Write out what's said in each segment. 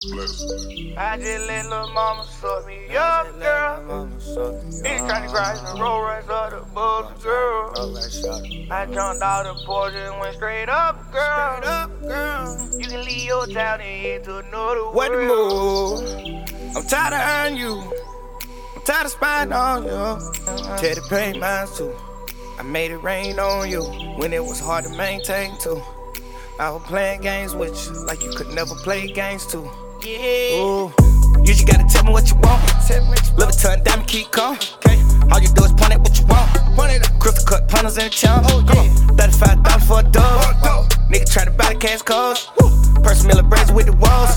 I just let lil' mama suck me up, girl. Bitch tryna grind the roll runs of the bulls, girl. I jumped out the porch and went straight up, girl. You can leave your town and head to another world. What the move? I'm tired of earning you. I'm tired of spying on you. Teddy paid mine too. I made it rain on you when it was hard to maintain too. I was playing games with you like you could never play games too. Yeah. Ooh. You just gotta tell me what you want. Louis Vuitton diamond keep calm. Okay. All you do is point at what you want. Point it up. Crystal cut punters in the channel. Oh, yeah. $35 for a dub. Nigga try to buy the cash cars. Person Miller braids with the walls.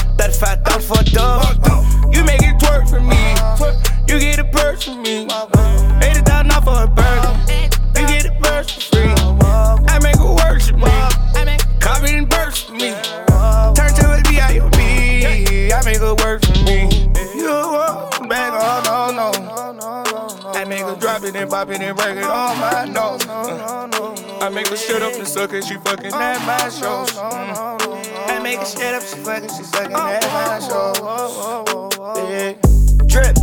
$35 for a dub. You make it twerk for me. You get a purse for me. $80 for a burger. You get a purse for free. I make it worship me. Copy and burst for me. Turn to a D.I.O.B. I make it work for me. You walk back, oh no. I make her drop it and pop it and break it on my nose. I make her shut up and suck it, she fucking at my shows. I make her shut up, she sucking at my shows. Yeah. Drip,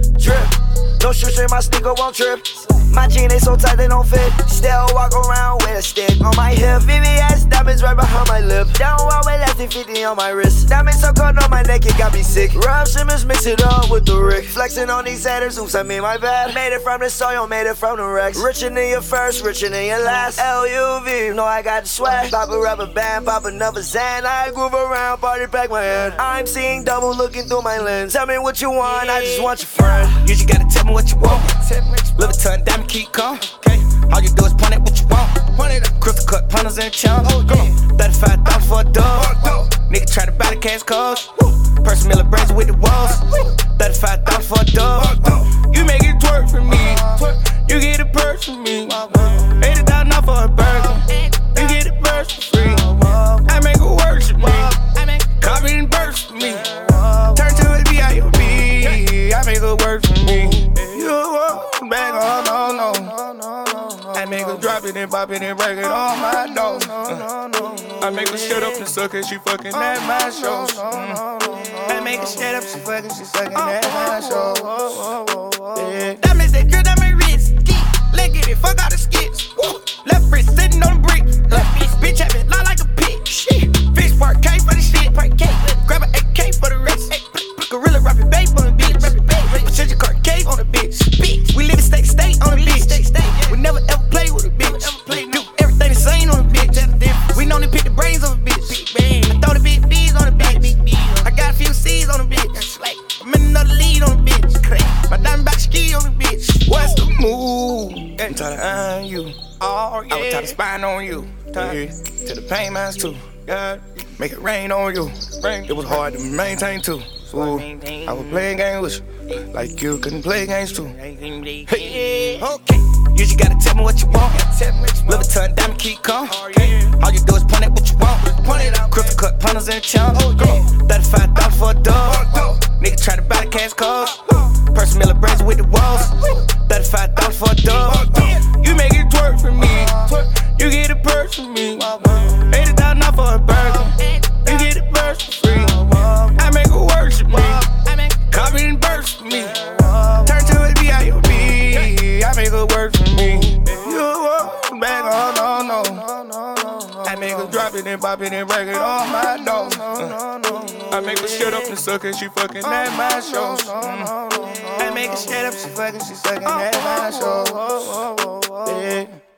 drip. No shoes in my sneaker won't trip. My jeans ain't so tight they don't fit. Still walk around with a stick on my hip. VVS diamonds right behind my lip. Down one way left and 50 on my wrist. Diamonds so cold on my neck it got me sick. Rob Simmons mix it up with the Rick. Flexing on these haters, oops I mean my bad. Made it from the soil, made it from the Rex. Richer than your first, richer than your last. LUV, know I got the swag. Pop a rubber band, pop another Zan. I groove around, party back my head. I'm seeing double looking through my lens. Tell me what you want, I just want your friend. You just gotta tell me what you want. Louis Vuitton diamond keep calm. Okay. All you do is point at what you want. Point it up. Crystal cut punters in the channel. Oh, yeah. $35 for a dub. Nigga try to buy the cash cars. Person Miller braids with the walls. $35 for a dub. You make it twerk for me. You get a purse for me. $80 for a burger. You get a purse for free. I make it worship me. Copy and burst for me. Turn to a D.I.O.B. I make it work for me. You walk back, oh no. I make her drop it and pop it and break it on my nose. I make her shut up and suck it, she fucking at my shows. I make her shut up, she sucking at my shows. Yeah. That means they drip, that mean wrist. Leg it, fuck all the skips. Left wrist sitting on the brick. Left wrist, bitch have it lie like a pig. Shit. Fish part K for the shit. Grab an AK for the wrist. Gorilla rapping babe on the bitch. Put your car cave on the bitch. We live in state to state on the bitch. We never ever play with a bitch. Do everything the same on the bitch. We know to pick the brains on the bitch. I throw the big B's on the bitch. I got a few C's on the bitch. I'm in another lead on the bitch. My diamond back ski on the bitch. What's the move? I'm tired of eyeing you. Oh, yeah. I was tired of spying on you. To the pain mines too. Yeah. Make it rain on you. It was hard to maintain too. Ooh, I was playing games with you like you couldn't play games too. Hey. Okay. You just gotta tell me what you want. Louis Vuitton diamond keep calm. Okay. All you do is point at what you want. Point it up. Crystal cut punters in the channel. Oh, yeah. $35 for a dub. Nigga try to buy the cash cars. Person Miller braids with the walls. $35 for a dub. You make it twerk for me. You get a purse for me. $80 for a burger. You get a purse for free. I make it worship me. Copy and burst for me. Turn to a D.I.O.B. I make it work for me. You walk back, oh no. I make her drop it and pop it and break it on my nose. I make her shut up and suck it, she fucking at my shows. I make her shut up, she sucking at my shows. Yeah.